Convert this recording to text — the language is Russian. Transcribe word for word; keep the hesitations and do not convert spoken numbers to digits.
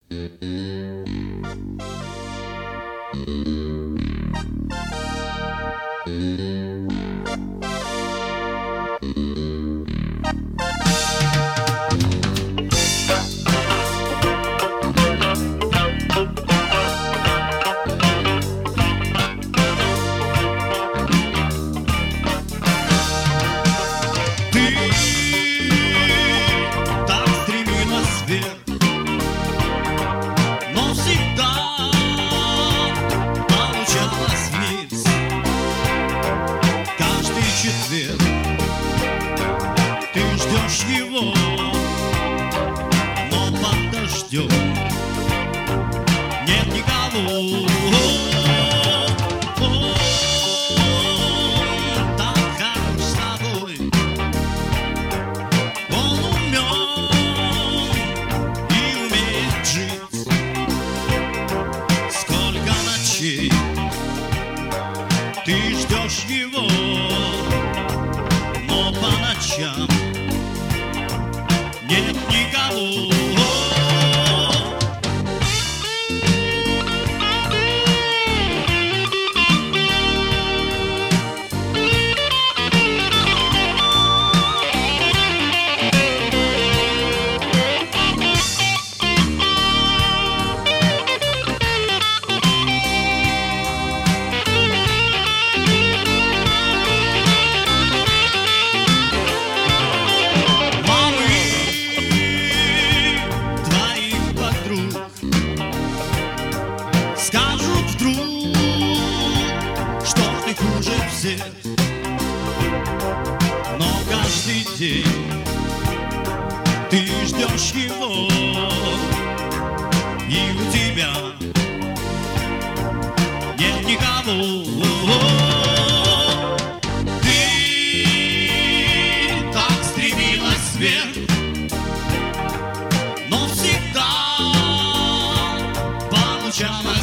Ты ждешь его, но под дождем нет никого. Он так хорош с тобой, он умен и умеет жить. Сколько ночей ты ждешь его, но по ночам нет никого. Скажут вдруг, что ты хуже всех, но каждый день ты ждешь его, и у тебя нет никого. Ты так стремилась вверх, но всегда получала